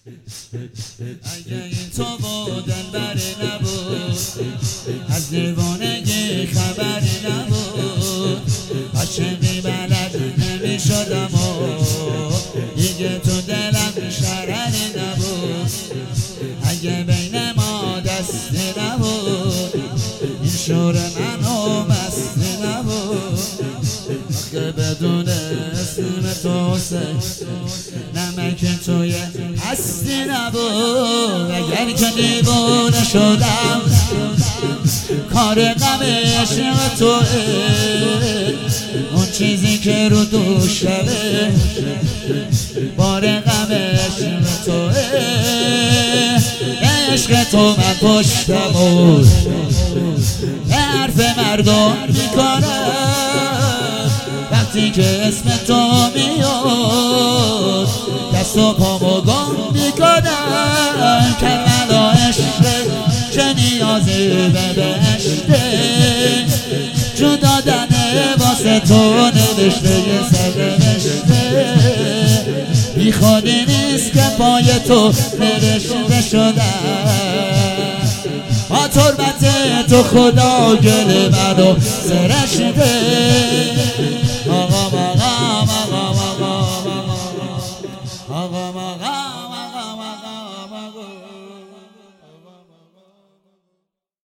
اگه این تو و دلبری نبود، از دیوانگی خبری نبود، عاشقی بلد نمی شدم و دیگه تو دلم شرری نبود. اگه بین ما دستی نبود، این شور منو مستی نبود. اگه بدون اسم تو نمک توی هستی نبود. اگر که دیوانه شدم، کار غم عشق توه، اون چیزی که رو دوشمه، بار غم عشق توه. عشق تو من پشتم و حرف مردم میکنم، وقتی که اسم تو میاد دست و پامو گم میکنم. کربلا عشق چه نیازی به بهشته، جو دادنه واسه تو نوشته یه سرنوشته. بی خودی نیست که پای تو فرشته شدم، با تربت تو خدا گل منو سرشته.